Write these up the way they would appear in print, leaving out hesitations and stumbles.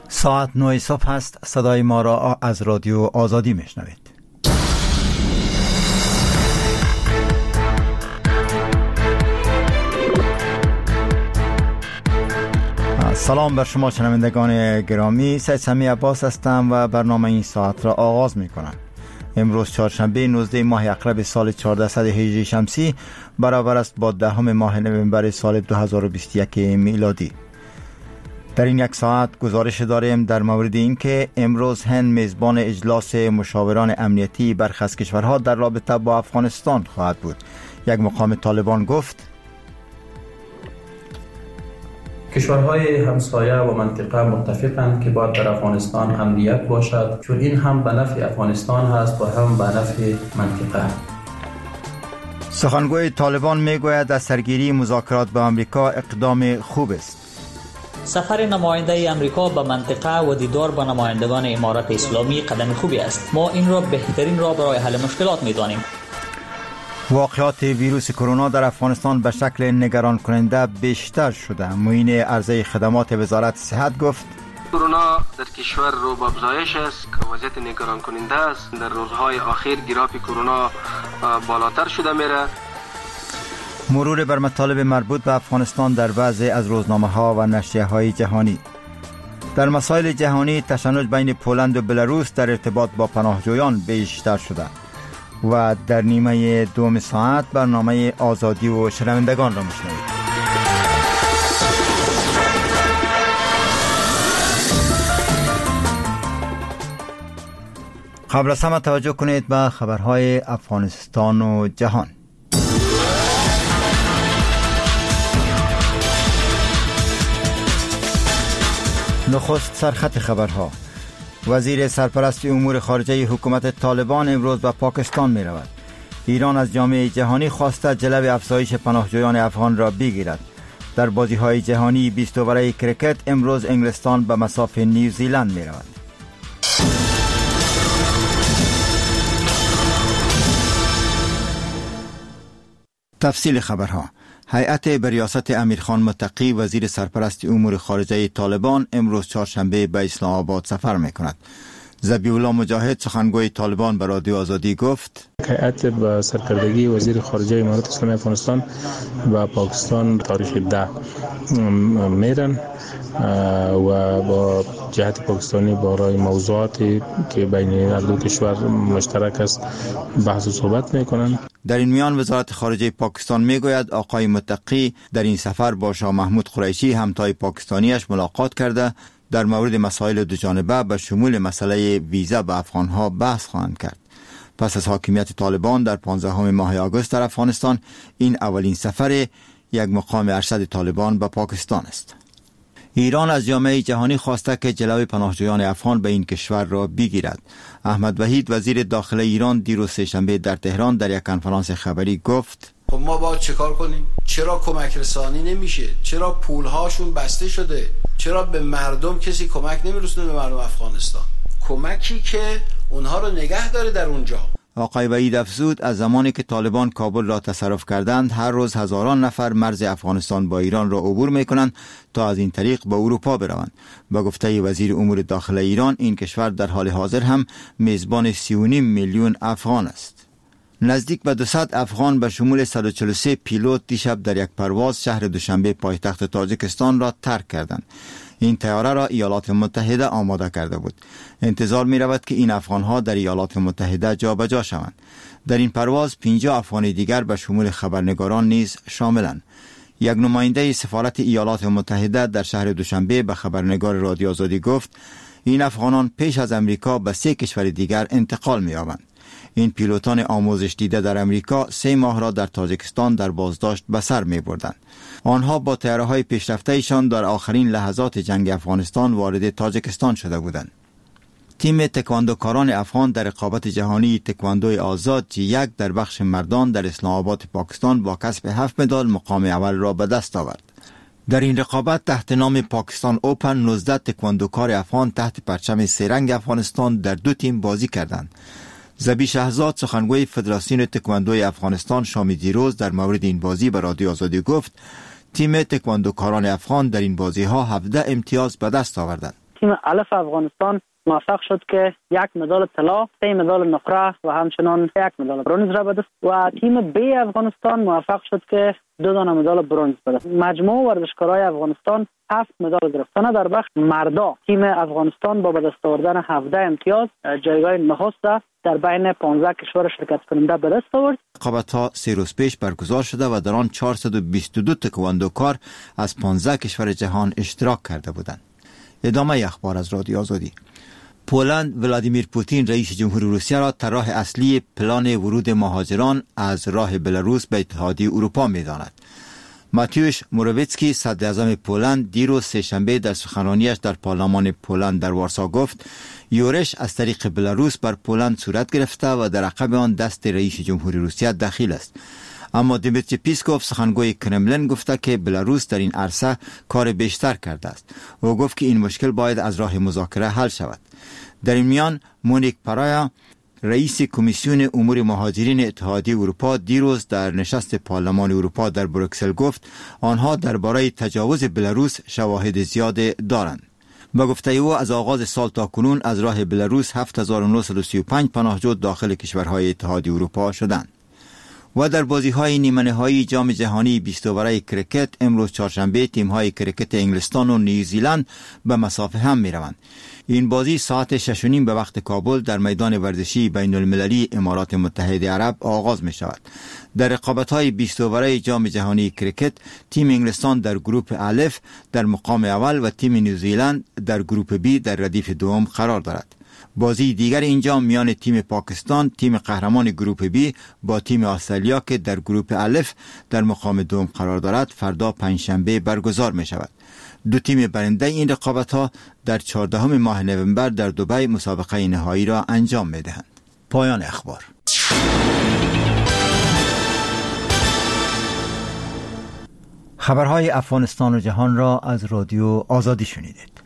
ساعت 9 صبح است. صدای ما را از رادیو آزادی میشنوید. سلام بر شما شنوندگان گرامی، سید سمی عباس هستم و برنامه این ساعت را آغاز می کنم. امروز چهارشنبه 19 ماه اقرب سال 1400 هجری شمسی برابر است با 10 ماه نوامبر سال 2021 میلادی. در این یک ساعت گزارش داریم در مورد اینکه امروز هند میزبان اجلاس مشاوران امنیتی برخی از کشورها در رابطه با افغانستان خواهد بود. یک مقام طالبان گفت کشورهای همسایه و منطقه متفقند که باید در افغانستان امنیت باشد، چون این هم به نفع افغانستان هست و هم به نفع منطقه. سخنگوی طالبان میگوید از سرگیری مذاکرات با امریکا اقدام خوب است. سفر نماینده امریکا به منطقه و دیدار با نمایندگان امارات اسلامی قدم خوبی است. ما این را بهترین راه برای حل مشکلات می‌دانیم. واقعات ویروس کرونا در افغانستان به شکل نگران کننده بیشتر شده. معین عرضه خدمات وزارت صحت گفت کرونا در کشور رو به افزایش است که وضعیت نگران کننده است. در روزهای اخیر گراف کرونا بالاتر شده میره. مرور بر مطالب مربوط به افغانستان در بعضی از روزنامه‌ها و نشریه‌های جهانی. در مسائل جهانی تشنج بین پولند و بلاروس در ارتباط با پناهجویان بیشتر شده. و در نیمه دوم ساعت برنامه آزادی و شنوندگان را میشنوید. قبل از همه توجه کنید به خبرهای افغانستان و جهان. نخست سرخط خبرها. وزیر سرپرست امور خارجه حکومت طالبان امروز به پاکستان می رود. ایران از جامعه جهانی خواسته جلب افزایش پناهجویان افغان را بگیرد. در بازی‌های جهانی 20 اوور کرکت امروز انگلستان به مصاف نیوزیلند می رود. تفصیل خبرها. هیئت به ریاست امیرخان متقی وزیر سرپرست امور خارجه طالبان امروز چهارشنبه به اسلام آباد سفر می‌کند. ذبیح الله مجاهد سخنگوی طالبان به رادیو آزادی گفت هیئت با سرکردگی وزیر خارجه امارات اسلامی افغانستان و پاکستان تاریخ 10 میرن و با جهت پاکستانی برای موضوعاتی که بین هر دو کشور مشترک است بحث و صحبت میکنن. در این میان وزارت خارجه پاکستان میگوید آقای متقی در این سفر با شاه محمود قریشی همتای پاکستانیش ملاقات کرده در مورد مسائل دوجانبه به شمول مسئله ویزا به افغانها بحث خواهند کرد. پس از حاکمیت طالبان در 15 ماه آگوست در افغانستان این اولین سفر یک مقام ارشد طالبان به پاکستان است. ایران از جامعه جهانی خواسته که جلوی پناهجویان افغان به این کشور را بگیرد. احمد وحید وزیر داخله ایران دیروز سه‌شنبه در تهران در یک کنفرانس خبری گفت خب ما باید چیکار کنیم؟ چرا کمک رسانی نمیشه؟ چرا پولهاشون بسته شده؟ چرا به مردم کسی کمک نمیرسونه به مردم افغانستان؟ کمکی که اونها رو نگه داره در اونجا. آقای وحید افزود از زمانی که طالبان کابل را تصرف کردند هر روز هزاران نفر مرز افغانستان با ایران را عبور میکنند تا از این طریق به اروپا بروند. به گفته وزیر امور داخله ایران این کشور در حال حاضر هم میزبان 3.5 میلیون افغان است. نزدیک به 200 افغان به شمول 143 پیلوت دیشب در یک پرواز شهر دوشنبه پایتخت تاجیکستان را ترک کردند. این طیاره را ایالات متحده آماده کرده بود. انتظار می رود که این افغانها در ایالات متحده جابجا شوند. در این پرواز 50 افغان دیگر به شمول خبرنگاران نیز شاملند. یک نماینده سفارت ایالات متحده در شهر دوشنبه به خبرنگار رادیو آزادی گفت این افغانان پیش از امریکا به 3 کشور دیگر انتقال می یابند. این پیلوتان آموزش دیده در امریکا 3 ماه را در تاجیکستان در بازداشت به سر می بردند. آنها با طیاره‌های پیشرفته‌شان در آخرین لحظات جنگ افغانستان وارد تاجیکستان شده بودند. تیم تکواندوکاران افغان در رقابت جهانی تکواندوی آزاد G1 در بخش مردان در اسلام آباد پاکستان با کسب 7 مدال مقام اول را به دست آورد. در این رقابت تحت نام پاکستان اوپن 19 تکواندوکار افغان تحت پرچم سه‌رنگ افغانستان در 2 تیم بازی کردند. ذبیح شهزاد سخنگوی فدراسیون تکواندوی افغانستان شامی دیروز در مورد این بازی به رادیو آزادی گفت تیم تکواندوکاران افغان در این بازی ها 17 امتیاز به دست آوردند. تیم الف افغانستان موفق شد که 1 مدال طلا، 3 مدال نقره و همچنان 1 مدال برنز را به دست و تیم بی افغانستان موفق شد که 2 دانه مدال برنز به دست. مجموع ورزشکارای افغانستان 7 مدال گرفتن. در بخش مردا تیم افغانستان با به دست آوردن 17 امتیاز جایگاه نخست در بین 15 کشور شرکت کننده به دست آورد. رقابت‌ها 3 روز پیش برگزار شده و در آن 422 تکواندوکار از 15 کشور جهان اشتراک کرده بودند. ادامه اخبار از رادیو آزادی. پولند ولادیمیر پوتین رئیس جمهوری روسیه را طراح اصلی پلان ورود مهاجران از راه بلاروس به اتحادیه اروپا می‌داند. ماتیوش موروویتسکی صدر اعظم پولند دیروز سه‌شنبه در سخنرانیش در پارلمان پولند در وارسا گفت یورش از طریق بلاروس بر پولند صورت گرفته و در عقب آن دست رئیس جمهوری روسیه دخیل است. اما دیمیتری پیسکوف سخنگوی کرملین گفته که بلاروس در این عرصه کار بیشتر کرده است. او گفت که این مشکل باید از راه مذاکره حل شود. در این میان مونیک پارایا رئیس کمیسیون امور مهاجرین اتحادیه اروپا دیروز در نشست پارلمان اروپا در بروکسل گفت آنها درباره تجاوز بلاروس شواهد زیاد دارند. با گفته او از آغاز سال تا کنون از راه بلاروس 7935 پناهجو داخل کشورهای اتحادیه اروپا شدند. و در بازی‌های نیمه‌نهایی جام جهانی 20 اوره کرکت امروز چهارشنبه تیم‌های کرکت انگلستان و نیوزیلند به مسافه هم می‌روند. این بازی ساعت 6:30 به وقت کابل در میدان ورزشی بین‌المللی امارات متحده عرب آغاز می‌شود. در رقابت‌های 20 اوره جام جهانی کرکت تیم انگلستان در گروپ الف در مقام اول و تیم نیوزیلند در گروپ بی در ردیف دوم قرار دارد. بازی دیگر اینجا میان تیم پاکستان تیم قهرمان گروپ بی با تیم استرالیا که در گروپ الف در مقام دوم قرار دارد فردا پنجشنبه برگزار می شود. 2 تیم برنده این رقابت ها در 14 ماه نوامبر در دبی مسابقه نهایی را انجام می دهند. پایان اخبار. خبرهای افغانستان و جهان را از رادیو آزادی شنیدید.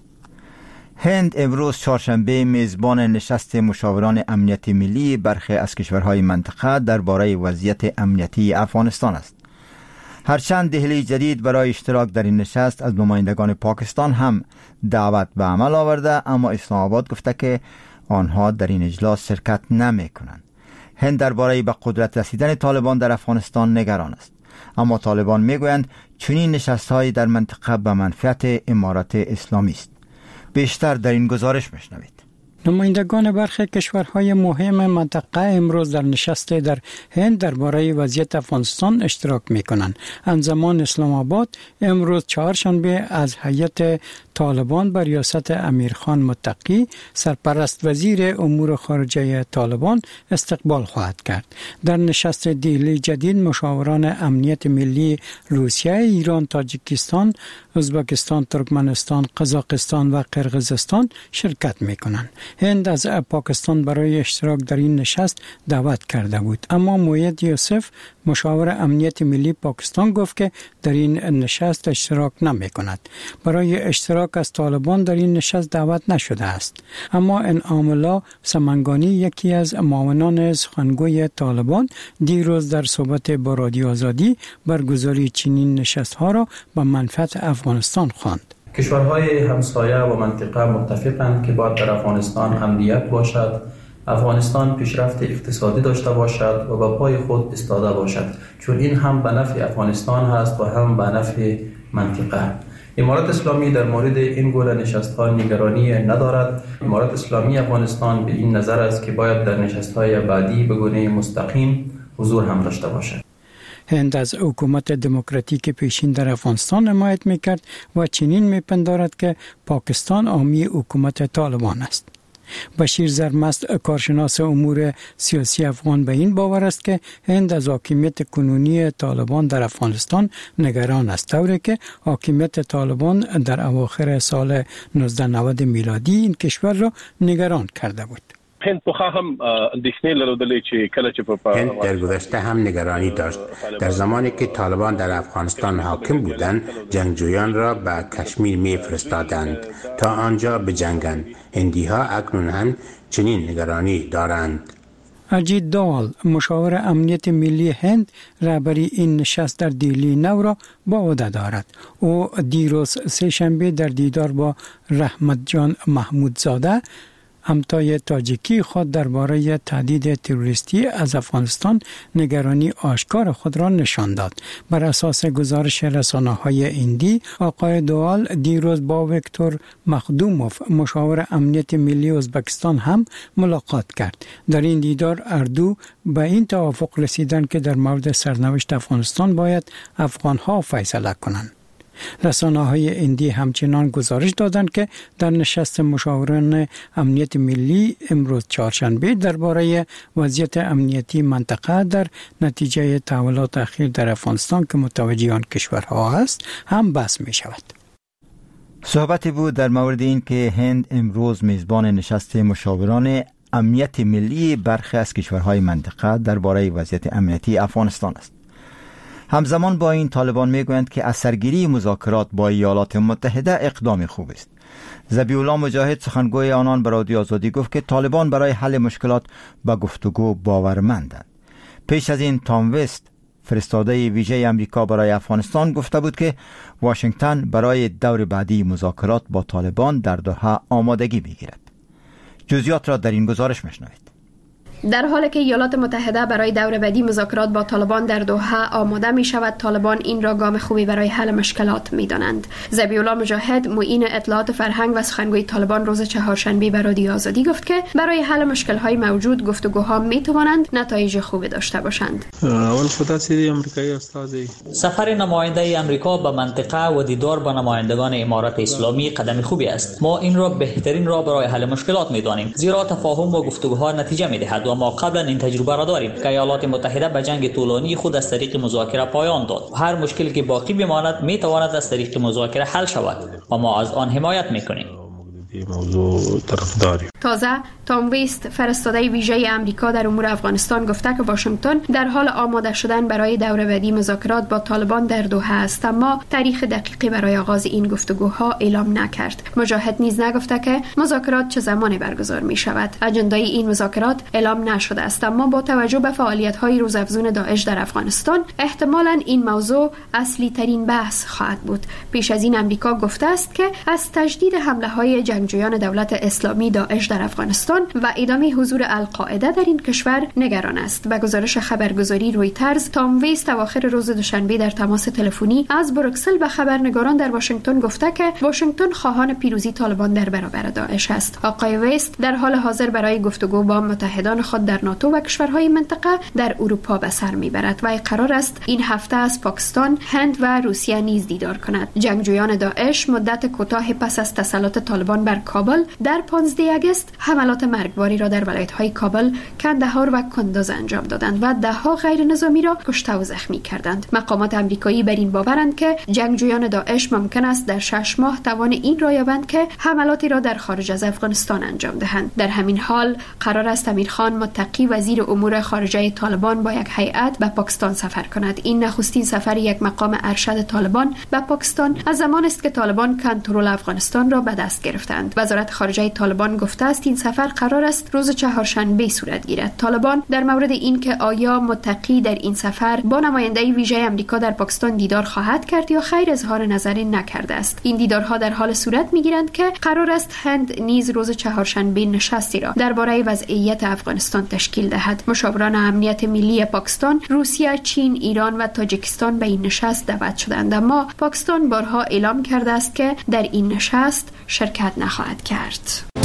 هند امروز چهارشنبه میزبان نشست مشاوران امنیت ملی برخی از کشورهای منطقه درباره وضعیت امنیتی افغانستان است. هرچند دهلی جدید برای اشتراک در این نشست از نمایندگان پاکستان هم دعوت به عمل آورده، اما اسلام آباد گفته که آنها در این اجلاس شرکت نمی کنند. هند درباره به قدرت رسیدن طالبان در افغانستان نگران است، اما طالبان میگویند چنین نشست‌هایی در منطقه به منفعت امارات اسلامی است. بیشتر در این گزارش میشنوید. نمایندگان برخی کشورهای مهم منطقه امروز در نشست در هند درباره وضعیت افغانستان اشتراک میکنند. انجمن اسلام آباد امروز چهارشنبه از هیئت طالبان بر ریاست امیرخان متقی سرپرست وزیر امور خارجه طالبان استقبال خواهد کرد. در نشست دهلی جدید مشاوران امنیت ملی روسیه، ایران، تاجیکستان، ازبکستان، ترکمنستان، قزاقستان و قرقیزستان شرکت میکنند. هند از پاکستان برای اشتراک در این نشست دعوت کرده بود، اما موید یوسف مشاور امنیت ملی پاکستان گفت که در این نشست اشتراک نمی کند. برای اشتراک از طالبان در این نشست دعوت نشده است، اما انعام الله سمنگانی یکی از معاونان سخنگوی طالبان دیروز در صحبت با رادیو آزادی برگزاری چنین نشست ها را به منفعت افغانستان خواند. کشورهای همسایه و منطقه متفقند که باید در افغانستان امنیت باشد، افغانستان پیشرفت اقتصادی داشته باشد و به پای خود ایستاده باشد، چون این هم به نفع افغانستان هست و هم به نفع منطقه. امارات اسلامی در مورد این گونه نشست‌ها نگرانی ندارد. امارات اسلامی افغانستان به این نظر است که باید در نشست‌های بعدی به گونه مستقیم حضور هم داشته باشد. هند از حکومت دموکراتیک پیشین در افغانستان حمایت میکرد و چنین میپندارد که پاکستان حامی حکومت طالبان است. بشیر زرمست کارشناس امور سیاسی افغان به این باور است که هند از حاکمیت کنونی طالبان در افغانستان نگران است، طوری که حاکمیت طالبان در اواخر سال 1990 میلادی این کشور را نگران کرده بود. هند در گذشته هم نگرانی داشت. در زمانی که طالبان در افغانستان حاکم بودند، جنگجویان را به کشمیر می‌فرستادند تا آنجا بجنگند. هندی‌ها اکنون هم چنین نگرانی دارند. اجیت دوال مشاور امنیت ملی هند رهبری این نشست در دیلی نو را با عهده دارد. او دیروز سه‌شنبه در دیدار با رحمت جان محمودزاده همتای تاجیکی خود درباره تهدید تروریستی از افغانستان نگرانی آشکار خود را نشان داد. بر اساس گزارش رسانه‌های هندی، آقای دوال دیروز با ویکتور مخدوموف مشاور امنیت ملی ازبکستان هم ملاقات کرد. در این دیدار اردو به این توافق رسیدند که در مورد سرنوشت افغانستان باید افغان‌ها فیصله کنند. رسانه‌های هندی همچنان گزارش دادند که در نشست مشاوران امنیت ملی امروز چهارشنبه درباره وضعیت امنیتی منطقه در نتیجه تحولات اخیر در افغانستان که متوجه آن کشورها است هم بحث می شود. صحبتی بود در مورد این که هند امروز میزبان نشست مشاوران امنیت ملی برخی از کشورهای منطقه درباره وضعیت امنیتی افغانستان است. همزمان با این طالبان میگویند که از سرگیری مذاکرات با ایالات متحده اقدام خوب است. ذبیح الله مجاهد سخنگوی آنان به رادیو آزادی گفت که طالبان برای حل مشکلات به گفتگو باورمندند. پیش از این تام وست فرستاده ویژه امریکا برای افغانستان گفته بود که واشنگتن برای دور بعدی مذاکرات با طالبان در دوحه آمادگی می‌گیرد. جزئیات را در این گزارش میشنوید. در حالی که ایالات متحده برای دور بعدی مذاکرات با طالبان در دوحه آماده می شود، طالبان این را گام خوبی برای حل مشکلات می دانند. ذبیح الله مجاهد معین اطلاعات فرهنگ و سخنگوی طالبان روز چهارشنبه به رادیو آزادی گفت که برای حل مشکل‌های موجود گفتگوها می توانند نتایج خوبی داشته باشند. اول خدا سری آمریکایی استادی سفر نماینده آمریکا به منطقه و دیدار با نمایندگان امارات اسلامی قدم خوبی است. ما این را بهترین راه برای حل مشکلات می دانیم، زیرا تفاهم و گفتگوها نتیجه می دهد و ما قبلا این تجربه را داریم که ایالات متحده به جنگ طولانی خود از طریق مذاکره پایان داد. هر مشکلی که باقی بماند می تواند از طریق مذاکره حل شود و ما از آن حمایت میکنیم. تازه تام ویست فرستاده ویژه امریکا در امور افغانستان گفته که واشنگتن در حال آماده شدن برای دور بعدی مذاکرات با طالبان در دوحه است، اما تاریخ دقیقی برای آغاز این گفتگوها اعلام نکرد. مجاهد نیز نگفته که مذاکرات چه زمانی برگزار می شود. اجندای این مذاکرات اعلام نشده است، اما با توجه به فعالیت‌های روزافزون داعش در افغانستان احتمالاً این موضوع اصلی ترین بحث خواهد بود. پیش از این امریکا گفته است که از تجدید حمله‌های جنگجویان دولت اسلامی داعش در افغانستان و ادامه حضور القاعده در این کشور نگران است. به گزارش خبرگزاری رویترز، تام ویست اواخر روز دوشنبه در تماس تلفنی از بروکسل به خبرنگاران در واشنگتن گفته که واشنگتن خواهان پیروزی طالبان در برابر داعش است. آقای ویست در حال حاضر برای گفتگو با متحدان خود در ناتو و کشورهای منطقه در اروپا به سر میبرد و قرار است این هفته از پاکستان، هند و روسیه نیز دیدار کند. جنگجویان داعش مدت کوتاه پس از تسلط طالبان بر کابل در 15 آگوست حملات مرگباری را در ولایت‌های کابل، کندهار و کندوز انجام دادند و ده‌ها غیر نظامی را کشته و زخمی کردند. مقامات آمریکایی بر این باورند که جنگجویان داعش ممکن است در 6 ماه توان این را یابند که حملاتی را در خارج از افغانستان انجام دهند. در همین حال قرار است امیرخان متقی وزیر امور خارجه طالبان با یک هیئت به پاکستان سفر کند. این نخستین سفر یک مقام ارشد طالبان به پاکستان از زمان است که طالبان کنترل افغانستان را به دست گرفتند. وزارت خارجه طالبان گفته است این سفر قرار است روز چهارشنبه صورت گیرد. طالبان در مورد این که آیا متقی در این سفر با نماینده ویژه آمریکا در پاکستان دیدار خواهد کرد یا خیر اظهار نظری نکرده است. این دیدارها در حال صورت میگیرند که قرار است هند نیز روز چهارشنبه نشستی را درباره وضعیت افغانستان تشکیل دهد. مشاوران امنیت ملی پاکستان، روسیه، چین، ایران و تاجیکستان به این نشست دعوت شدند، اما پاکستان بارها اعلام کرده است که در این نشست شرکت نخواهد کرد.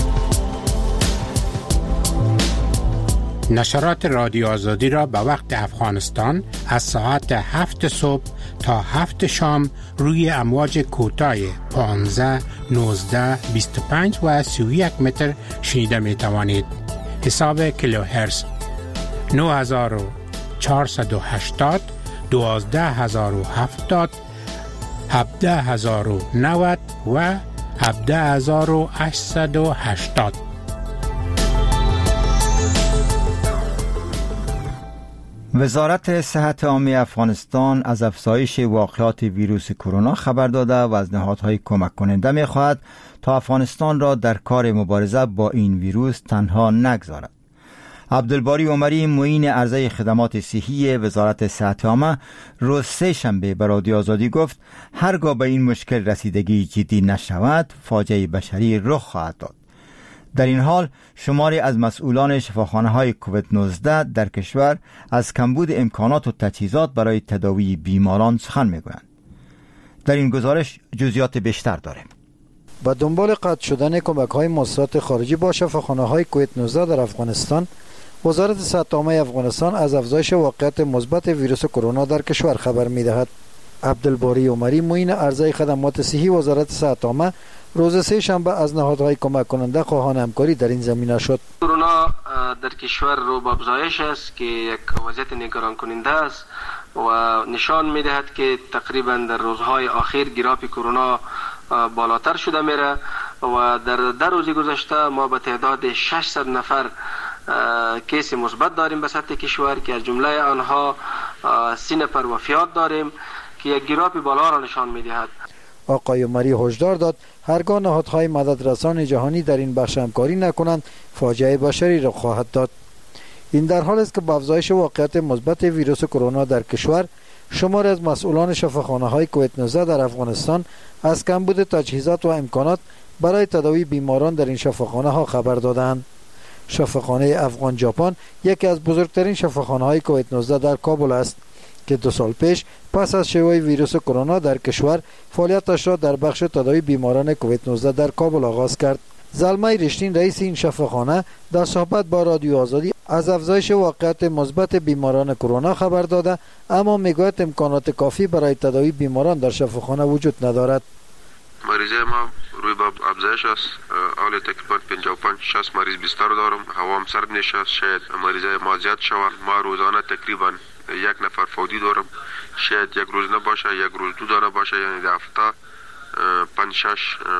نشرات رادیو آزادی را به وقت افغانستان از ساعت 7 صبح تا 7 شام روی امواج کوتاه 15، 19، 25 و 31 متر شنیده می توانید. حساب کیلوهرتز 9480، 12070، 17090 و 17880. وزارت صحت عامه افغانستان از افزایش واقعات ویروس کرونا خبر داده و از نهادهای کمک کننده می‌خواهد تا افغانستان را در کار مبارزه با این ویروس تنها نگذارد. عبدالباری عمری معین عرضه خدمات صحی وزارت صحت عامه روز سه شنبه به رادیو آزادی گفت هرگاه به این مشکل رسیدگی جدی نشود فاجعه بشری رخ خواهد داد. در این حال شماری از مسئولان شفاخانه‌های کووید 19 در کشور از کمبود امکانات و تجهیزات برای تداوی بیماران سخن میگویند. در این گزارش جزئیات بیشتر داریم. با دنبال قطع شدن کمک‌های مؤسسات خارجی با شفاخانه‌های کووید 19 در افغانستان، وزارت صحت عامه افغانستان از افزایش واقعیت مثبت ویروس کرونا در کشور خبر می‌دهد. عبدالباری عمری معین عرضه خدمات صحی وزارت صحت عامه روز سه شنبه از نهادهای کمک کننده خواهان همکاری در این زمینه شد. کرونا در کشور رو به افزایش است که یک وضعیت نگران کننده است و نشان می‌دهد که تقریبا در روزهای اخیر گراف کرونا بالاتر شده میره و در روز گذشته ما به تعداد 600 نفر کیس مثبت داریم به سطح کشور که از جمله آنها 30 نفر وفات داریم که یک گراف بالا را نشان می‌دهد. آقای عمری هشدار داد هرگاه نهادهای مددرسان جهانی در این بخش همکاری نکنند فاجعه بشری را خواهد داد. این در حال است که با افزایش واقعیت مثبت ویروس کرونا در کشور، شمار از مسئولان شفاخانه‌های کووید 19 در افغانستان از کمبود تجهیزات و امکانات برای تداوی بیماران در این شفاخانه‌ها خبر دادند. شفاخانه افغان ژاپن یکی از بزرگترین شفاخانه‌های کووید 19 در کابل است که 2 سال پیش پس از شیوع ویروس کرونا در کشور فعالیتش را در بخش تداوی بیماران کووید 19 در کابل آغاز کرد. زلمه رشتین رئیس این شفاخانه در صحبت با رادیو آزادی از افزایش واقعیت مثبت بیماران کرونا خبر داده، اما میگوید امکانات کافی برای تداوی بیماران در شفاخانه وجود ندارد. مریضای ما روی باب افزایش است. حالی تقریبا 55-60 مریض بستر دارم. هوا هم سرد نشست. شاید مریضای ما زیاد شوند. ما روزانه تقریبا 1 نفر فوتی دارم. شاید یک روز نباشه، یک روز 2 تا نباشه، یعنی در هفته 5-6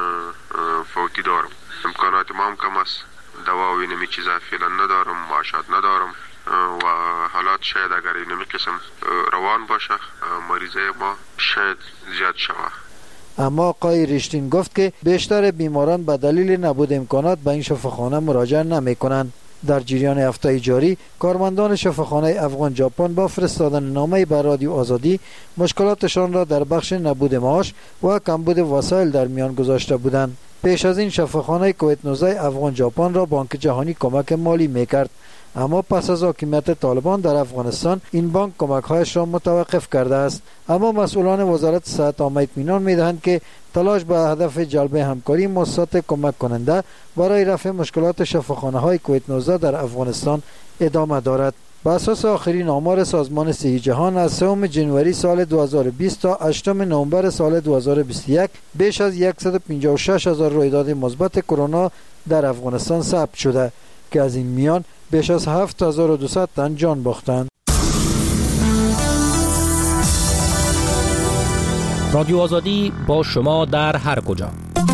فوتی دارم. امکانات ما هم کم است. دوا و اینمی چیزا فعلا ندارم، معاشات ندارم و حالات شاید اگر اینمی قسم روان باشه مریضای ما شاید زیاد شود. اما آقای رشتین گفت که بیشتر بیماران به دلیل نبود امکانات به این شفاخانه مراجعه نمی کنند. در جریان هفته جاری کارمندان شفاخانه افغان ژاپن با فرستادن نامه به رادیو آزادی مشکلاتشان را در بخش نبود معاش و کمبود وسایل در میان گذاشته بودند. پیش از این شفاخانه کووید 19 افغان ژاپن را بانک جهانی کمک مالی میکرد، اما پس از حاکمیت طالبان در افغانستان این بانک کمک‌هایش را متوقف کرده است. اما مسئولان وزارت صحت عامه اطمینان می‌دهند که تلاش به هدف جلب همکاری مؤسسات کمک کننده برای رفع مشکلات شفاخانه‌های کووید 19 در افغانستان ادامه دارد. بر اساس آخرین آمار سازمان صحت جهان از 3 جنوری سال 2020 تا 8 نوامبر سال 2021 بیش از 156,000 رویداد مثبت کرونا در افغانستان ثبت شده که از این میان بیش از 7200 تن جان باختند. رادیو آزادی با شما در هر کجا.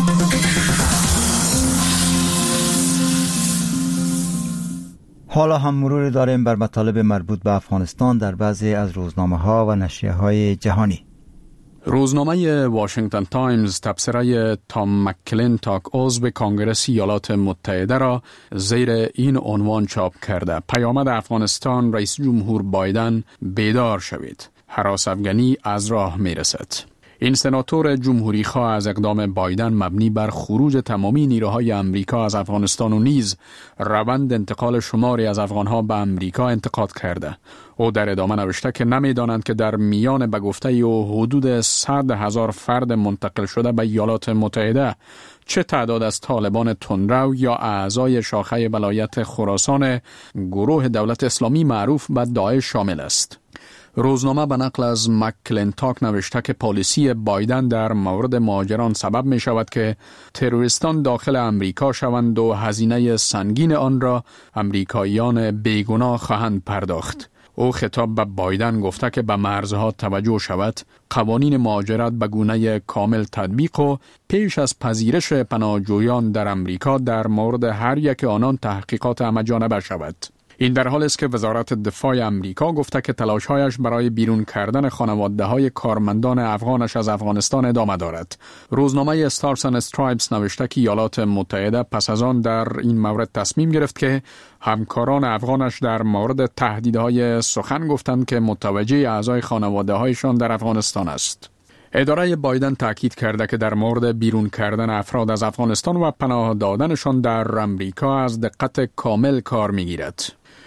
حالا هم مرور داریم بر مطالب مربوط به افغانستان در بعضی از روزنامه‌ها و نشریه‌های جهانی. روزنامه واشنگتن تایمز تبصره تام مکلینتاک عضو کنگره ایالات متحده را زیر این عنوان چاپ کرده: پیامد افغانستان، رئیس جمهور بایدن بیدار شوید، هراس افغانی از راه میرسد. این سناتور جمهوری خواه از اقدام بایدن مبنی بر خروج تمامی نیروهای امریکا از افغانستان و نیز روند انتقال شماری از افغانها به امریکا انتقاد کرده. او در ادامه نوشته که نمیدانند که در میان به گفته او حدود 100,000 فرد منتقل شده به ایالات متحده چه تعداد از طالبان تندرو یا اعضای شاخه ولایت خراسان گروه دولت اسلامی معروف به داعش شامل است. روزنامه به نقل از مکلینتاک نوشته که پالیسی بایدن در مورد مهاجران سبب می شود که تروریستان داخل امریکا شوند و هزینه سنگین آن را امریکاییان بیگناه خواهند پرداخت. او خطاب به بایدن گفته که به مرزها توجه شود، قوانین مهاجرت به گونه کامل تطبیق و پیش از پذیرش پناهجویان در امریکا در مورد هر یک آنان تحقیقات همه‌جانبه شود. این در حالی است که وزارت دفاع امریکا گفته که تلاش‌هایش برای بیرون کردن خانواده‌های کارمندان افغانش از افغانستان ادامه دارد. روزنامه استارز اند استرایپس نوشته که ایالات متحده پس از آن در این مورد تصمیم گرفت که همکاران افغانش در مورد تهدیدهای سخن گفتند که متوجه اعضای خانواده‌هایشان در افغانستان است. اداره بایدن تاکید کرده که در مورد بیرون کردن افراد از افغانستان و پناه دادنشان در امریکا از دقت کامل کار می‌گیرد.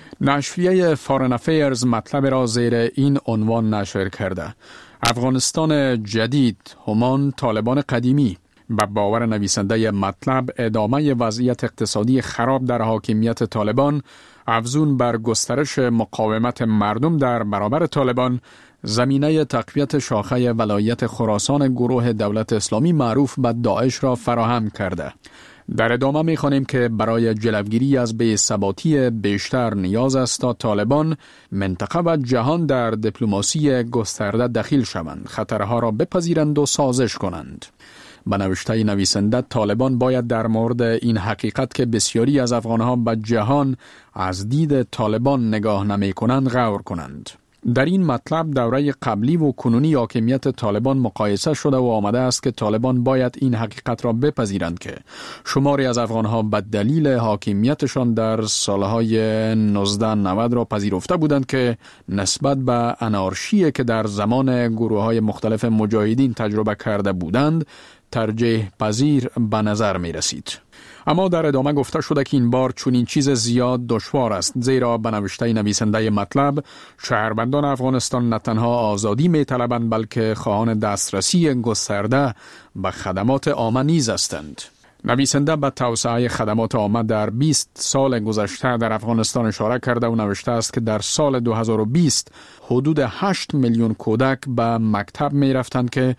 نشریه فارن افیرز مطلب را زیر این عنوان نشر کرده: افغانستان جدید همان طالبان قدیمی. به باور نویسنده مطلب، ادامه وضعیت اقتصادی خراب در حاکمیت طالبان افزون بر گسترش مقاومت مردم در برابر طالبان زمینه تقویت شاخه ولایت خراسان گروه دولت اسلامی معروف به داعش را فراهم کرده. در ادامه می‌خوانیم که برای جلوگیری از بی‌ثباتی بیشتر نیاز است تا طالبان منطقه و جهان در دیپلماسی گسترده دخیل شوند، خطرها را بپذیرند و سازش کنند. به نوشته نویسنده، طالبان باید در مورد این حقیقت که بسیاری از افغانها به جهان از دید طالبان نگاه نمی‌کنند غور کنند. در این مطلب دوره قبلی و کنونی حاکمیت طالبان مقایسه شده و آمده است که طالبان باید این حقیقت را بپذیرند که شماری از افغانها به دلیل حاکمیتشان در سالهای 1990 را پذیرفته بودند که نسبت به انارشی که در زمان گروه‌های مختلف مجاهدین تجربه کرده بودند ترجیح پذیر به نظر می رسید. اما در ادامه گفته شده که این بار چنین چیز زیاد دشوار است، زیرا به نوشته نویسنده مطلب شهروندان افغانستان نه تنها آزادی می طلبند بلکه خواهان دسترسی گسترده به خدمات عامه نیز هستند. نویسنده به توسعه خدمات عامه در 20 سال گذشته در افغانستان اشاره کرده و نوشته است که در سال 2020 حدود 8 میلیون کودک به مکتب می رفتند که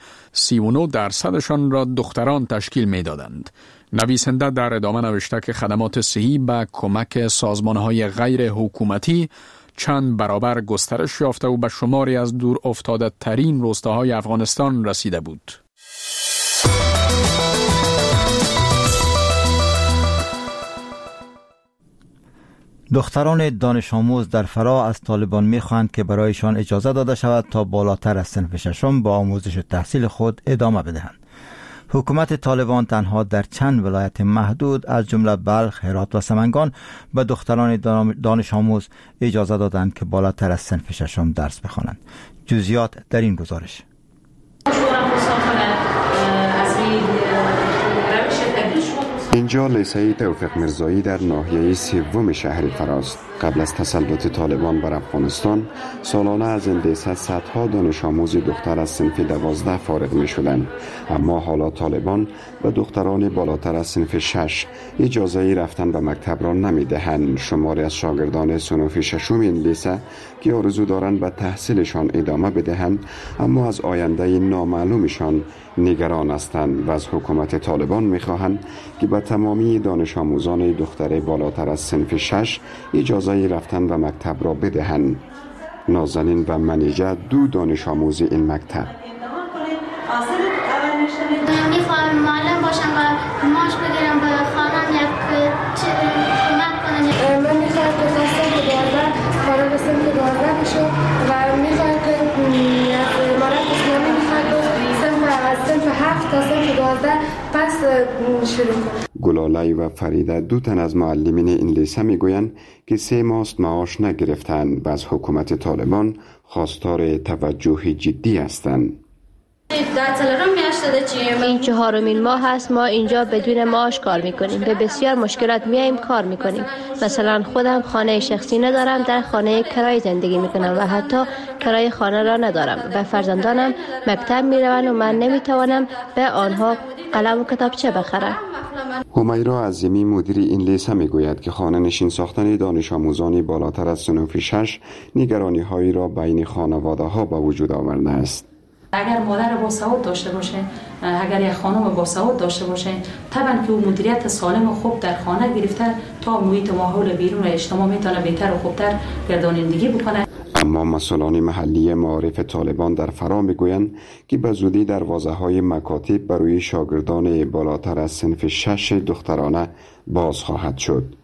39% را دختران تشکیل می دادند. نویسنده در ادامه نوشته که خدمات صحی به کمک سازمان‌های غیر حکومتی چند برابر گسترش یافته و به شماری از دور افتاده ترین روستاهای افغانستان رسیده بود. دختران دانش آموز در فرا از طالبان می‌خواهند که برایشان اجازه داده شود تا بالاتر از صنف ششم با آموزش تحصیل خود ادامه بدهند. حکومت طالبان تنها در چند ولایت محدود از جمله بلخ، هرات و سمنگان به دختران دانش آموز اجازه دادند که بالاتر از صنف ششم درس بخوانند. جزئیات در این گزارش. اینجا لیسه توفیق میرزایی در ناحیه سوم شهر فراست. قبل از تسلط طالبان بر افغانستان سالانه از این لیسه صدها دانش آموز دختر از صنف 12 فارغ می شدند، اما حالا طالبان به دختران بالاتر از صنف 6 اجازه رفتن به مکتب را نمی دهند. شماری از شاگردان صنف ششم این لیسه که آرزو دارند به تحصیلشان ادامه بدهند اما از آینده نامعلومشان نگران هستند و از حکومت طالبان می خواهند که به تمامی دانش آموزان دختر بالاتر از صنف 6 اجازه رفتن به مکتب را بدهند. نازنین و منیجه دو دانش آموز این مکتب. میخوام معلم باشم و معاش بگیرم به خانم یک کمک کنم. من میخوام که تا صنف 12 فارغ صنف 12 بشه و میخوام که امارت اسلامی میخواد از صنف 7 تا صنف 12 پس شروع کنم. گلالی و فریده دو تن از معلمین این لیسه میگویند که 3 ماه معاش نگرفتند و از حکومت طالبان خواستار توجه جدی هستند. این 4مین ماه است ما اینجا بدون معاش کار میکنیم. به بسیار مشکلات میایم کار میکنیم. مثلا خودم خانه شخصی ندارم، در خانه کرایه زندگی میکنم و حتی کرایه خانه را ندارم و فرزندانم مکتب میروند و من نمیتوانم به آنها قلم و کتابچه بخرم. همیرا عظیمی مدیر این لیسه میگوید که خانه نشین ساختن دانش آموزان بالاتر از صنف 6 نگرانی هایی را بین خانواده ها به وجود آورده است. اگر مادر با سواد داشته باشه، اگر یک خانم با سواد داشته باشه، طبعا که او مدیریت سالم و خوب در خانه گرفته تا محیط ماحول بیرون اجتماع میتونه بهتر و خوبتر گردانندگی بکنه. اما مسئولان محلی معارف طالبان در فرا میگویند که به زودی دروازه‌های مکاتب برای شاگردان بالاتر از صنف 6 دخترانه باز خواهد شد.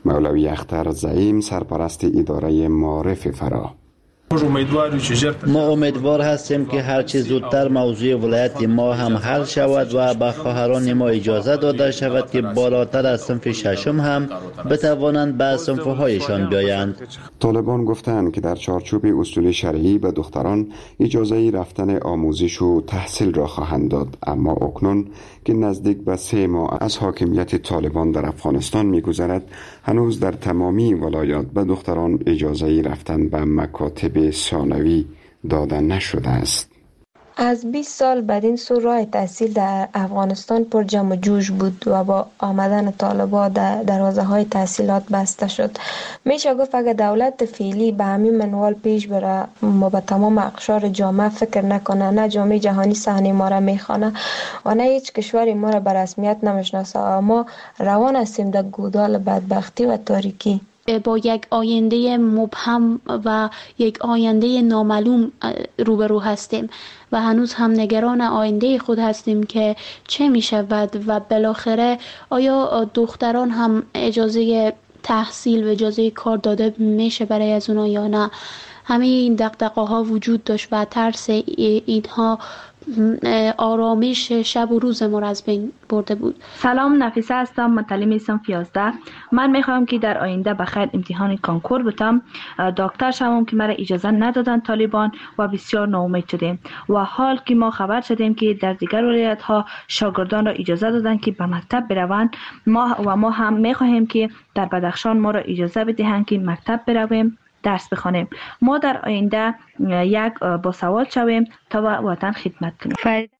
مولوی اختر زعیم سرپرست اداره معارف فرا: ما امیدوار هستیم که هرچی زودتر موضوع ولایت ما هم حل شود و به خواهران ما اجازه داده شود که بالاتر از صنف ششم هم بتوانند به صنف‌هایشان بیایند. طالبان گفتند که در چارچوب اصول شرعی به دختران اجازه رفتن آموزش و تحصیل را خواهند داد، اما اکنون که نزدیک به 3 ماه از حاکمیت طالبان در افغانستان می‌گذرد، هنوز در تمامی ولایات به دختران اجازه رفتن به مکاتب ثانوی داده نشده است. از 20 سال بعد سو راه تحصیل در افغانستان پر جمع و جوش بود و با آمدن طالبان دروازه های تحصیلات بسته شد. میشه گفت اگر دولت فعلی به همین منوال پیش بره ما به تمام اقشار جامعه فکر نکنه، نه جامعه جهانی صحنه ما را میخوانه و نه هیچ کشوری ما را به رسمیت نمیشناسه، اما روان هستیم در گودال بدبختی و تاریکی. با یک آینده مبهم و یک آینده نامعلوم روبرو هستیم و هنوز هم نگران آینده خود هستیم که چه می شود و بالاخره آیا دختران هم اجازه تحصیل و اجازه کار داده میشه برای از اونا یا نه. همه این دغدغه ها وجود داشت و ترس اینها آرامش شب و روز ما را از بین برده بود. سلام، نفیسه هستم، متعلم صنف 11. من میخوام که در آینده بخیر امتحان کانکور بتم، دکتر شوم که مرا اجازه ندادن طالبان و بسیار ناامید شدیم و حال که ما خبر شدیم که در دیگر ولایت ها شاگردان را اجازه دادن که به مکتب بروند، ما هم میخواهیم که در بدخشان ما را اجازه بدهند که مکتب برویم درس بخوانیم. ما در آینده یک باسواد شویم تا به وطن خدمت کنیم.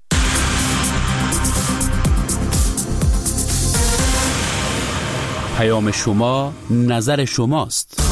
پیام شما، نظر شماست.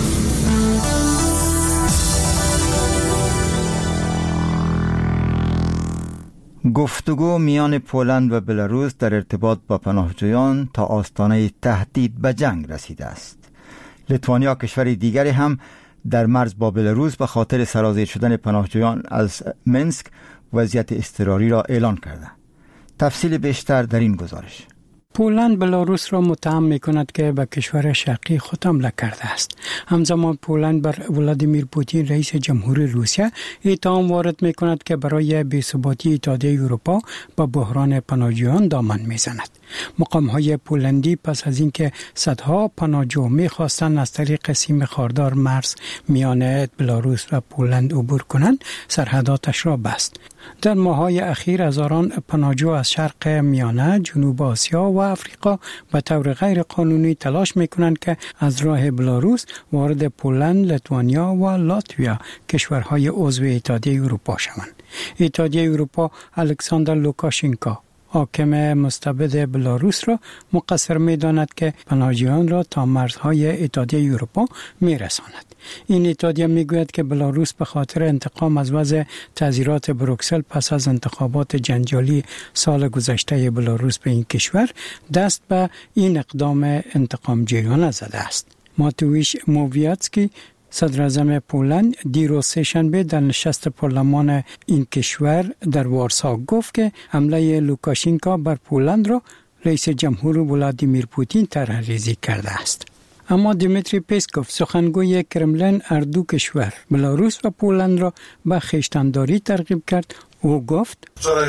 گفتگو میان پولند و بلاروس در ارتباط با پناهجویان تا آستانه تهدید به جنگ رسیده است. لیتوانیا کشور دیگری هم در مرز با بلاروس به خاطر سرازیر شدن پناهجویان از منسک وضعیت اضطراری را اعلان کرده. تفصیل بیشتر در این گزارش. پولند بلاروس را متهم می‌کند که به کشور شرقی خود حمله کرده است. همزمان پولند بر ولادیمیر پوتین رئیس جمهوری روسیه اتهام وارد می‌کند که برای بی‌ثباتی اتحادیه اروپا با بحران پناهجویان دامن می‌زند. مقام‌های پولندی پس از اینکه صدها پناهجو می‌خواستند از طریق سیم خاردار مرز میان بلاروس و پولند عبور کنند، سرحداتش را بست. در ماه‌های اخیر هزاران پناهجو از شرق میانه، جنوب آسیا و آفریقا به طور غیر قانونی تلاش می‌کنند که از راه بلاروس وارد پولند، لیتوانیا و لاتویا کشورهای عضو اتحادیه اروپا شوند. اتحادیه اروپا الکساندر لوکاشنکو حاکم مستبد بلاروس را مقصر می‌داند که پناهجویان را تا مرزهای اتحادیه اروپا می‌رساند. این اتحادیه می‌گوید که بلاروس به خاطر انتقام از وضع تعزیرات بروکسل پس از انتخابات جنجالی سال گذشته بلاروس به این کشور دست به این اقدام انتقام جویانه زده است. ماتویش موویاتسکی صدر اعظم پولند دیروز سه‌شنبه در نشست پارلمان این کشور در وارسا گفت که حمله لوکاشنکو بر پولند را رئیس جمهور ولادیمیر پوتین طرح‌ریزی کرده است. اما دیمیتری پیسکوف سخنگوی کرملین اردو کشور بلاروس و پولند را به خویشتن‌داری ترغیب کرد. او گفت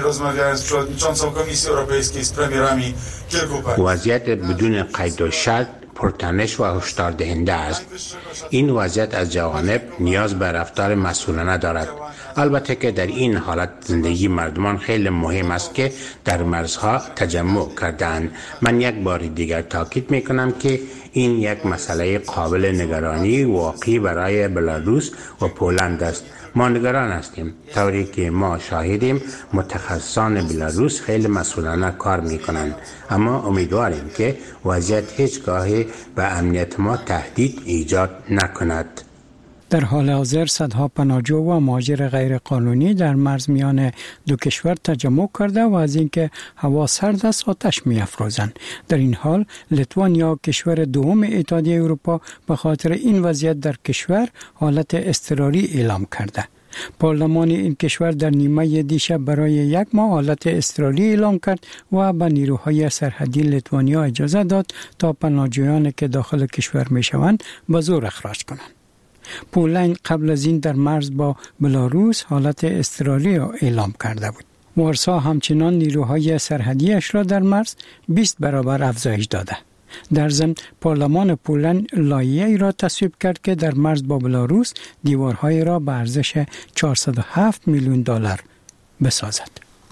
وضعیت بدون قید و شرط پرتنش و هشدار دهنده است. این وضعیت از جوانب نیاز به رفتار مسئولانه دارد. البته که در این حالت زندگی مردمان خیلی مهم است که در مرزها تجمع کردند. من یک بار دیگر تاکید می کنم که این یک مسئله قابل نگرانی واقعی برای بلاروس و پولند است. ما نگران هستیم. طوری که ما شاهدیم متخصصان بلاروس خیلی مسئولانه کار میکنند، اما امیدواریم که وضعیت هیچگاهی به امنیت ما تهدید ایجاد نکند. در حال حاضر صدها پناهجو و مهاجر غیر قانونی در مرز میان دو کشور تجمع کرده و از اینکه هوا سرد است آتش می‌افروزند. در این حال لیتوانیا کشور دوم اتحادیه اروپا به خاطر این وضعیت در کشور حالت اضطراری اعلام کرده. پارلمان این کشور در نیمه دیشب برای 1 ماه حالت اضطراری اعلام کرد و به نیروهای سرحدی لیتوانیا اجازه داد تا پناهجویانی که داخل کشور می شوند به زور اخراج کنند. پولند قبل از این در مرز با بلاروس حالت اضطراری اعلام کرده بود. وارسا همچنان نیروهای سرحدیش را در مرز 20 برابر افزایش داده. در ضمن پارلمان پولند لایحه‌ای را تصویب کرد که در مرز با بلاروس دیوارهای را به ارزش 407 میلیون دلار بسازد.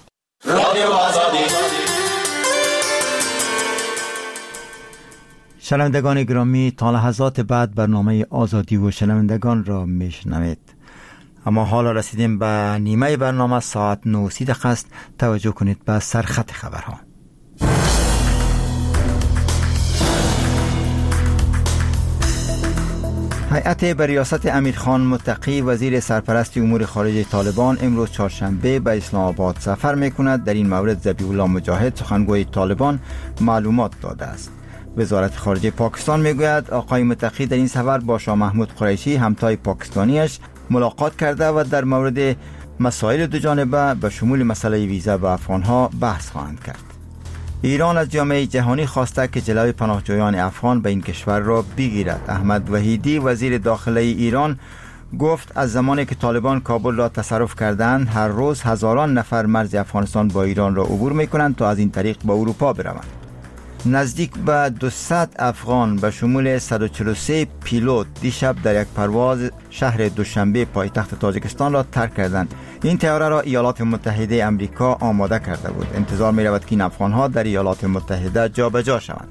شنوندگان گرامی، تا لحظات بعد برنامه آزادی و شنوندگان را میشنوید. اما حالا رسیدیم به نیمه برنامه. ساعت 9:30 است. توجه کنید به سرخط خبرها. هیئت به ریاست امیرخان متقی وزیر سرپرست امور خارجه طالبان امروز چهارشنبه به اسلام آباد سفر می‌کند. در این مورد ذبیح الله مجاهد سخنگوی طالبان معلومات داده است. وزارت خارجه پاکستان میگوید آقای متقی در این سفر با شاه محمود قریشی همتای پاکستانیش ملاقات کرده و در مورد مسائل دو جانبه به شمول مسئله ویزا به افغانها بحث خواهند کرد. ایران از جامعه جهانی خواسته که جلوی پناهجویان افغان به این کشور را بگیرد. احمد وحیدی وزیر داخله ایران گفت از زمانی که طالبان کابل را تصرف کردند هر روز هزاران نفر مرز افغانستان با ایران را عبور می‌کنند تا از این طریق به اروپا بروند. نزدیک به 200 افغان به شمول 143 پیلوت دیشب در یک پرواز شهر دوشنبه پایتخت تاجیکستان را ترک کردند. این طیاره را ایالات متحده آمریکا آماده کرده بود. انتظار می رود که این افغانها در ایالات متحده جابجا شوند.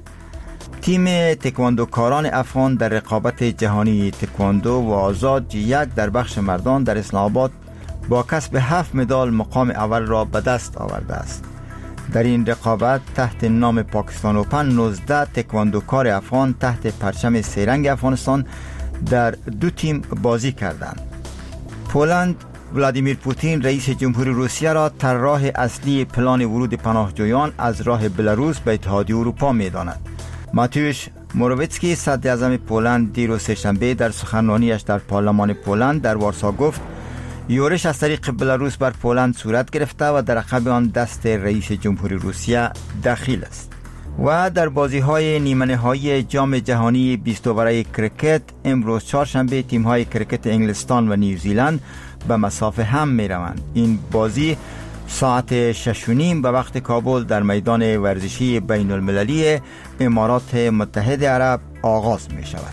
تیم تکواندوکاران افغان در رقابت جهانی تکواندو و آزاد یک در بخش مردان در اسلام آباد با کسب 7 مدال مقام اول را به دست آورده است. در این رقابت تحت نام پاکستان اوپن 19 تکواندوکار افغان تحت پرچم سه‌رنگ افغانستان در 2 تیم بازی کردند. پولند ولادیمیر پوتین رئیس جمهوری روسیه را طراح اصلی پلان ورود پناهجویان از راه بلاروس به اتحادیه اروپا می‌داند. ماتیوش موروویتسکی صدر اعظم پولند دیروز سه‌شنبه در سخنرانیش در پارلمان پولند در وارسا گفت یورش از طریق بلاروس بر پولند صورت گرفته و در عقب آن دست رئیس جمهوری روسیه دخیل است. و در بازی‌های نیمه نهایی جام جهانی 20 اوره کرکت امروز چهارشنبه تیم‌های کرکت انگلستان و نیوزیلند به مسافه هم می‌روند. این بازی ساعت 6:30 به وقت کابل در میدان ورزشی بین المللی امارات متحده عرب آغاز می‌شود.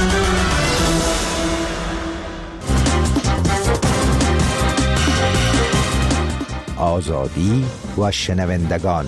آزادی و شنوندگان.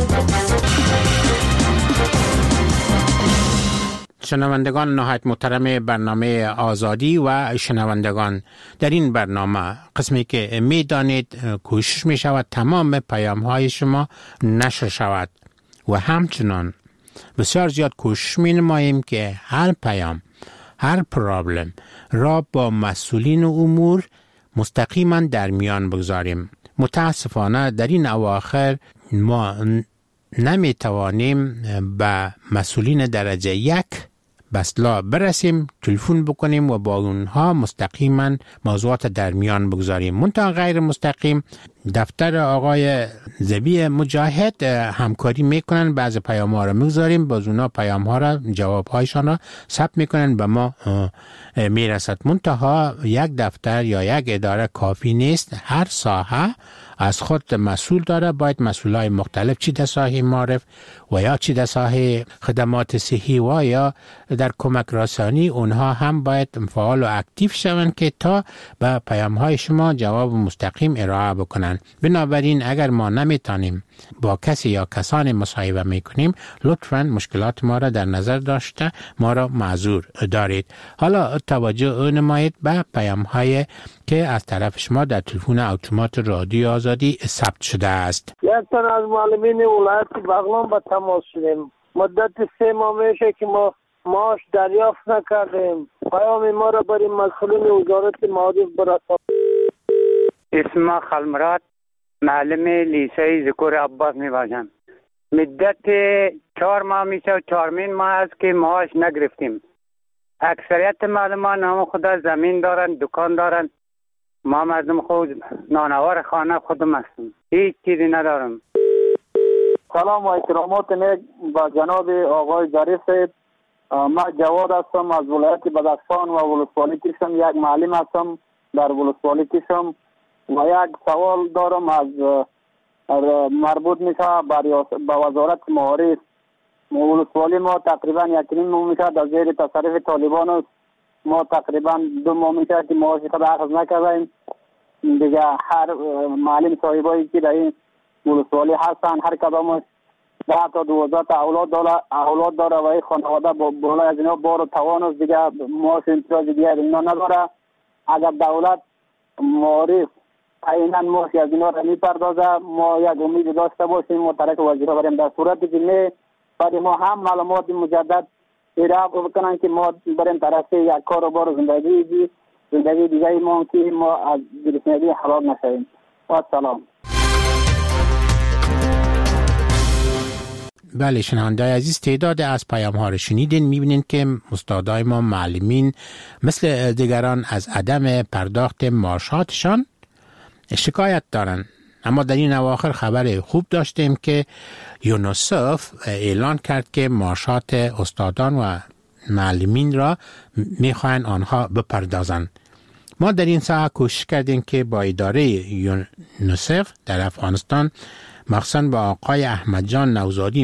شنوندگان نهایت محترم برنامه آزادی و شنوندگان، در این برنامه قسمی که می دانید کوشش می شود تمام پیام های شما نشر شود و همچنان بسیار زیاد کوشش می نماییم که هر پیام، هر پرابلم را با مسئولین امور مستقیما در میان بگذاریم. متاسفانه در این اواخر ما نمی توانیم به مسئولین درجه 1 بسلا برسیم، تلفن بکنیم و با اونها مستقیما موضوعات در میان بگذاریم. منتها غیر مستقیم دفتر آقای ذبیح مجاهد همکاری میکنن، بعض پیام ها را میگذاریم، باز اونها پیام ها را، جواب هایشان را ثبت میکنن، به ما میرسد. منتها یک دفتر یا یک اداره کافی نیست. هر ساحه از خود مسئول داره. باید مسئولای مختلف، چی در ساحه معرف و یا چی در ساحه خدمات صحی و یا در کمک رسانی، اونها هم باید فعال و اکتیو شوند که تا به پیام های شما جواب مستقیم ارائه بکنن. بنابراین اگر ما نمیتونیم با کسی یا کسانی مصاحبه میکنیم، لطفاً مشکلات ما را در نظر داشته ما را معذور دارید. حالا توجه نمایید به پیام های که از طرف شما در تلفن اتومات رادیو آزادی ثبت شده است. یک تن از معلمین ولایت بغلان با تماس شدیم. مدت 3 ماه میشه که ما معاش دریافت نکردیم. پیام ما را برای مسئولین وزارت معارف برسانید. اسم خلمرات، معلم لیسه ذکر عباس میباشم. مدت 4 ماه میشه و 4مین ماه است که معاش نگرفتیم. اکثریت معلمان هم خدا زمین دارن، دکان دارن، ما مردم خود نانوار خانه خودم هستم، هیچ چیزی ندارم. سلام و احترامات نیک با جناب آقای ظریف صاحب. ما جواد هستم از ولایت بدخشان و ولسوالی کشم. یک معلم هستم در ولسوالی کشم و یک سوال دارم از مربوط میشه به وزارت معارف. ولسوالی ما تقریبا 1.5 ماه میشه در زیر تصرف طالبان است. ما تقریبا 2 ماه میشه که معاش خود اخذ نکردیم دیگه. هر معلم صاحبایی که در این ولسوالی هستن هر کدامش 10 تا 12 تا اولاد داره و این خانواده بالای از اینا بار و توان است دیگه. معاش امتیاز دیگه اینا نداره. اگر دولت معارف عیناً معاش از اینا را میپردازه ما یک امید داشته باشیم ما ترک وظیفه بریم. در صورتی که نه بعد ما هم معلومات مجدد ارائه بکنن که ما بریم طرف یک کار و بار زندگی دیگه ما که ما از گرسنگی هلاک نشویم. و سلام. بله شنونده عزیز، تعداد از پیام ها رو شنیدین. میبینین که استادای ما معلمین مثل دیگران از عدم پرداخت معاشاتشان شکایت دارن. اما در این اواخر خبر خوب داشتیم که یونیسف اعلان کرد که معاشات استادان و معلمین را میخواین آنها بپردازند. ما در این ساعت کوشش کردیم که با اداره یونیسف در افغانستان مخصوصا با آقای احمد جان نوزادی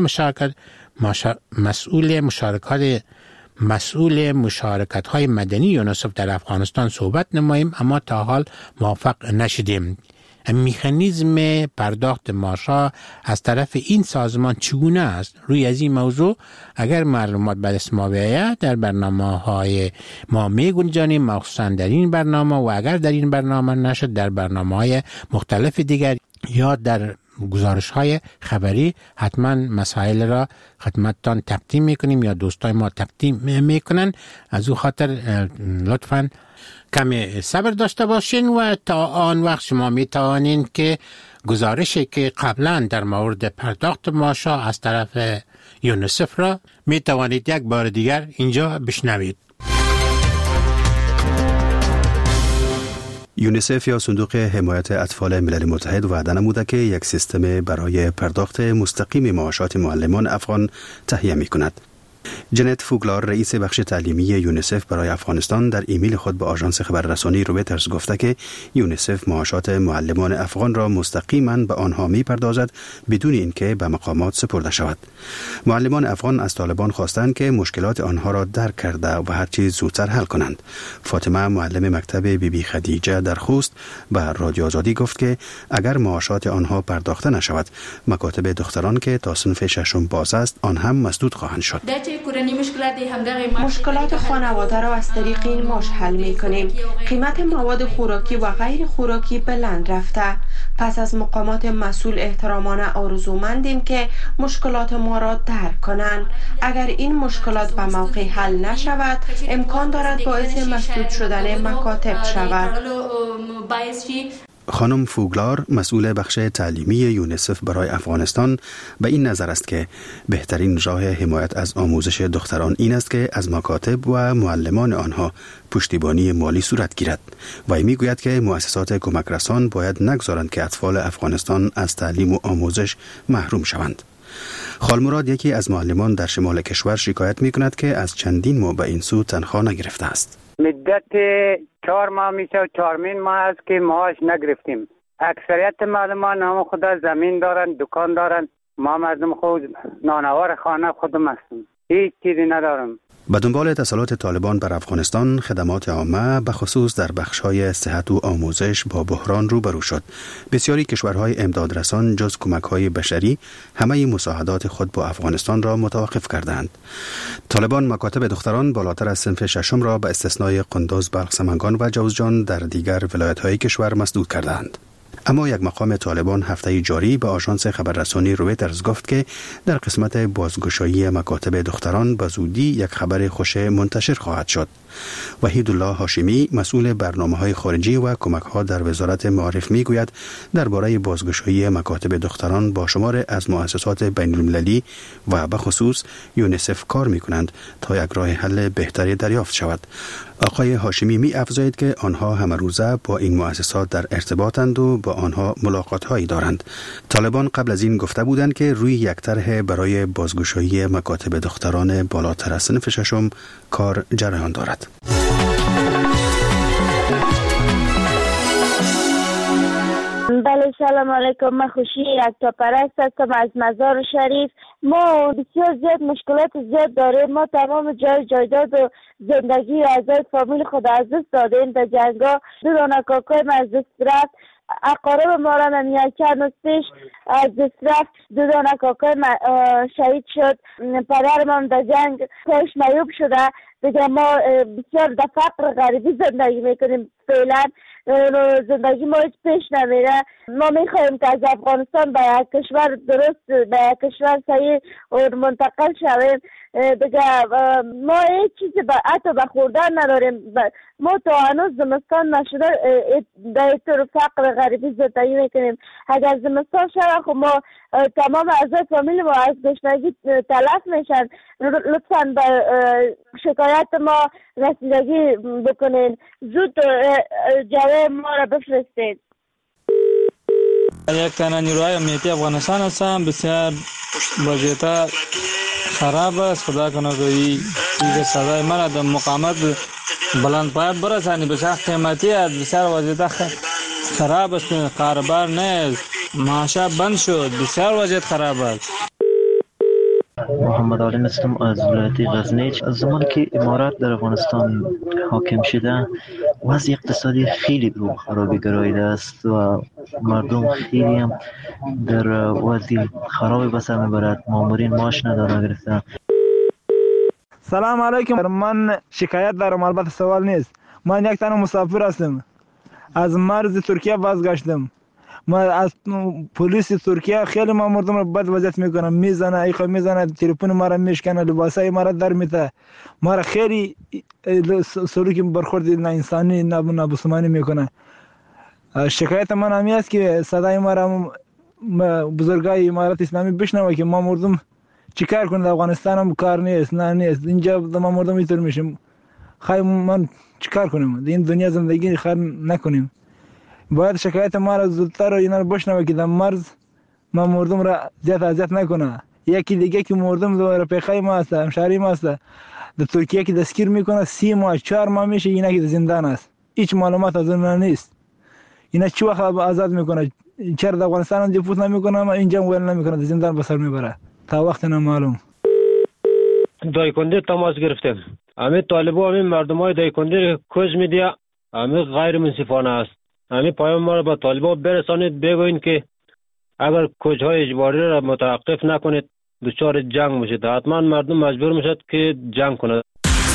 مسئول مشارکت های مدنی یونیسف در افغانستان صحبت نماییم، اما تا حال موفق نشدیم. مکانیزم پرداخت معاشات از طرف این سازمان چگونه است؟ روی از این موضوع اگر معلومات به دست ما بیاید در برنامه‌های ما می‌گنجانیم، مخصوصا در این برنامه، و اگر در این برنامه نشد در برنامه‌های مختلف دیگر یا در گزارش‌های خبری حتما مسائل را خدمتتان تقدیم می‌کنیم یا دوستای ما تقدیم می‌کنن. از او خاطر لطفاً کمی صبر داشته باشین و تا آن وقت شما می توانین که گزارشی که قبلا در مورد پرداخت معاشات از طرف یونیسف را می توانید یک بار دیگر اینجا بشنوید. یونیسف یا صندوق حمایت اطفال ملل متحد وعده نموده که یک سیستم برای پرداخت مستقیم معاشات معلمان افغان تهیه می کند. جنت فوگلار رئیس بخش تعلیمی یونیسف برای افغانستان در ایمیل خود به آژانس خبررسانی رویترز گفته که یونیسف معاشات معلمان افغان را مستقیما به آنها می‌پردازد بدون اینکه به مقامات سپرده شود. معلمان افغان از طالبان خواستند که مشکلات آنها را درک کرده و هر چیز زودتر حل کنند. فاطمه معلم مکتب بیبی خدیجه در خوست به رادیو آزادی گفت که اگر معاشات آنها پرداخته نشود، مکاتب دختران که تا صنف 6 باز است آن هم مسدود خواهند شد. مشکلات خانواده را از طریق این معاش حل می کنیم. قیمت مواد خوراکی و غیر خوراکی بلند رفته. پس از مقامات مسئول احترامانه آرزومندیم که مشکلات ما را درک کنند. اگر این مشکلات به موقع حل نشود، امکان دارد باعث مسدود شدن مکاتب شود. خانم فوگلار مسئول بخش تعلیمی یونیسف برای افغانستان به این نظر است که بهترین راه حمایت از آموزش دختران این است که از مکاتب و معلمان آنها پشتیبانی مالی صورت گیرد. و میگوید که مؤسسات کمک رسان باید نگذارند که اطفال افغانستان از تعلیم و آموزش محروم شوند. خالمراد یکی از معلمان در شمال کشور شکایت میکند که از چندین ماه به این سو تنخواه نگرفته است. مدت 4 ماه میشه و 4 ماه است که معاش نگرفتیم. اکثریت معلمان هم خود زمین دارن، دکان دارن. ما مردم خود نانوار خانه خودم هستم، هیچ چیزی ندارم. به دنبال تسلط طالبان بر افغانستان، خدمات عامه به خصوص در بخش‌های صحت و آموزش با بحران روبرو شد. بسیاری کشورهای امدادرسان جز کمک‌های بشری همه مساعدات خود با افغانستان را متوقف کردند. طالبان مکاتب دختران بالاتر از صنف 6 را به استثنای قندوز، بلخ، سمنگان و جوزجان در دیگر ولایت‌های کشور مسدود کردند. اما یک مقام طالبان هفته جاری به آژانس خبررسانی رویترز گفت که در قسمت بازگشایی مکاتب دختران به زودی یک خبر خوش منتشر خواهد شد. وحید الله هاشمی مسئول برنامه‌های خارجی و کمک‌ها در وزارت معارف می‌گوید درباره بازگشایی مکاتب دختران با شمار از مؤسسات بین‌المللی و به خصوص یونیسف کار می‌کنند تا یک راه حل بهتری دریافت شود. آقای هاشمی می افزاید که آنها همه روزه با این مؤسسات در ارتباطند و با آنها ملاقات‌هایی دارند. طالبان قبل از این گفته بودند که روی یک طرح برای بازگشایی مکاتب دختران بالاتر از صنف ششم کار جریان دارد. بله سلام علیکم. من خوشی یکتا پرست هستم از مزار شریف. ما بسیار زیاد مشکلات زیاد داریم. ما تمام جایداد و زندگی و اعضای فامیل خود از دست دادیم در جنگا. 2 دانه کاکای من از دست رفت. اقارب ما را من چند روز پیش از دست رفت. 2 دانه کاکای من شهید شد. پدر من در جنگ پاش میوب شده. دیگه ما بسیار در فقر غریبی زندگی میکنیم. فعلا زندگی ما هیچ پیش نمیره. ما میخواهیم که از افغانستان به یک کشور درست، به یک کشور صحیح منتقل شویم. دیگه ما هیچ چیزی حتی به خوردن نداریم. ما تا هنوز زمستان نشده در طور فقر غریبی زندگی میکنیم. اگر زمستان شده خب ما تمام اعضای فامیل ما از گشنگی تلف میشن. لطفا به شکایت ما رسیدگی بکنین. زود جواب ما را بفرستید. یک تنه نیروهای امنیتی افغانستان هستم. بسیار وضعیت خراب است. خدا کنه که این صدای مرا در مقامات بلند پایه برسانی. بسیار قیمتی است. بسیار وضعیت خراب است. کاربار نیست. معاشه بند شد. بسیار وضعیت خراب است. محمد علی هستم از ولایت غزنی. از زمان که امارات در افغانستان حاکم شده وضع اقتصادی خیلی رو خرابی گراییده است و مردم خیلی هم در وضع خرابی به سر میبرد. مامورین معاش ندارن گرفتن. سلام علیکم. من شکایت دارم، البته سوال نیست. من یک تنه مسافر هستم. از مرز ترکیه بازگشتم. ما از پلیس ترکیه خیلی ما مردم رو بد وضعیت میکنم. میزنه ایخا میزنه، تلفن ما رو میشکنه، لباسای ما رو در میته. ما رو خیلی سلوکی برخورد نه انسانی نه بسمانی میکنه. شکایت من همی است که صدای ما رو بزرگای امارات اسلامی بشنوه که ما مردم چیکار کنه. افغانستان هم کار نیست، نه نیست. اینجا ما مردم اینطور میشیم. خواهی من چیکار کنیم؟ این دنیا زندگی خیر نکنیم. باید شکایت ما را زودتر و اینا رو بشنوه که در مرز ما مردم را زیاد اذیت نکنه. یکی دیگه که مردم دو رفیقای ما هست، همشهری ما هست، در ترکیه که دستگیر میکنه 30 ماه 4 ماه میشه اینا که زندان است. هیچ معلومات از اون نیست. اینا چه وقت آزاد میکنه؟ چرا در افغانستان هم دیپوت نمیکنه، اینجا ول نمیکنه، در زندان به سر میبره تا وقت نامعلوم. دایکنده تماس گرفتم. همه طالبا همه مردمای دایکنده کوز میدیا همه غیر منصفانه است. همه پیام ما را به طالبا برسانید، بگوین که اگر کوچهای اجباری را متوقف نکنید دچار جنگ میشید. حتما مردم مجبور میشد که جنگ کنند.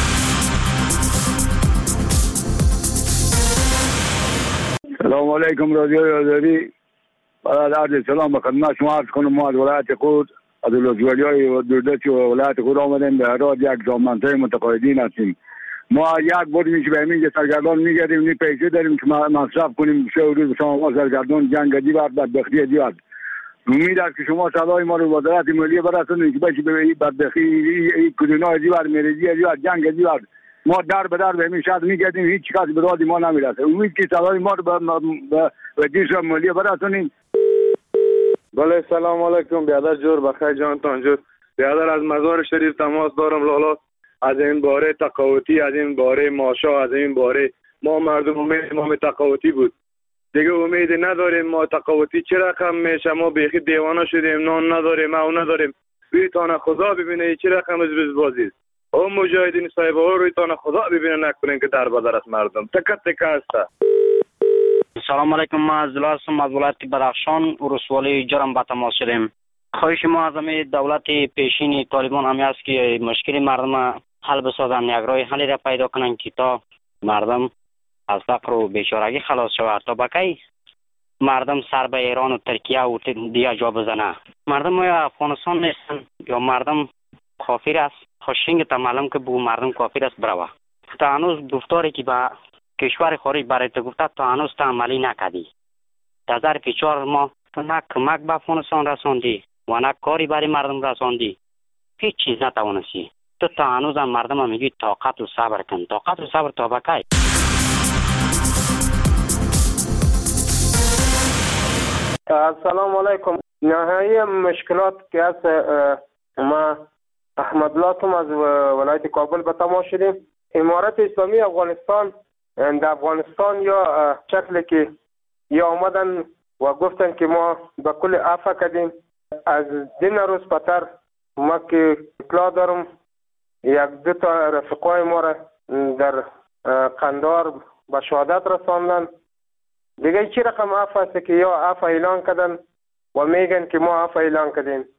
سلام علیکم رادیوی آزادی. عرض سلام به خدمت شما عرض کنم. ما از ولایت خود از ولسوالی‌های و دوردستی و ولایت خود آمدیم. به هرات یک زامنده متقاعدین هستیم. ما یک بار میشه به همین سرگردان میگردیم، نی پیسه داریم که مصرف کنیم. شو روز شما سرگردان جنگ دیوار بدبختی دیوار. امید است که شما صدای ما رو وزارت مالیه برسونید که بشه به این بدبختی این کرونا دیوار مریضی دیوار جنگ دیوار. ما در به در به همین شهر میگردیم، هیچ کس به راه ما نمیرسه. امید که صدای ما رو به وزارت مالیه برسونید. بله سلام علیکم. بیادر جور بخیر جانتان جور. بیادر از مزار شریف تماس دارم لالا. از این باره تقاوتی، از این باره ماشا، از این باره ما مردم امید ما تقاوتی بود. دیگه امید نداریم. ما تقاوتی چه رقم میشه؟ ما بیخی دیوانه شدیم، نان نداریم، او نداریم. روی تانه خدا ببینه چه رقم از بازی. او مجاهدین صاحب ها روی تانه خدا ببینه نکنین که در بدر است مردم تکت تک است. سلام علیکم. ما از لاسم از ولایت بدخشان ولسوالی جرم با تماس شدیم. خواهش ما از دولت پیشین طالبان همی است که مشکل مردم حل بسازن، یک راه حلی را پیدا کنن که تا مردم از فقر و بیچارگی خلاص شود. تا بکی مردم سر به ایران و ترکیه و دیگه جا بزنه. مردم افغانستان نیستن یا مردم کافر است. خوشینگ تا معلوم که بو مردم کافر است بروه. تا هنوز گفتاری که به کشور خارج برای تو گفته تا هنوز تا عملی نکردی. در ظرف 4 ماه تو نه کمک به افغانستان رساندی و نه کاری برای مردم رساندی. هیچ چیز نتوانستی. تو تا هنوز هم مردم هم میگی طاقت و صبر کن. طاقت و صبر تا بکی. السلام علیکم. نهایی مشکلات که از ما احمد لاتم از ولایت کابل به تماس شدیم. امارت اسلامی افغانستان در افغانستان یا شکلی که یا آمدن و گفتن که ما به کل عفو کردیم. از دین روز پتر ما که اطلاع دارم 1-2 تا رفقای ما را در قندار به شهادت رساندن. دیگه چی رقم عفو است که یا عفو اعلان کردن و میگن که ما عفو اعلان کردیم.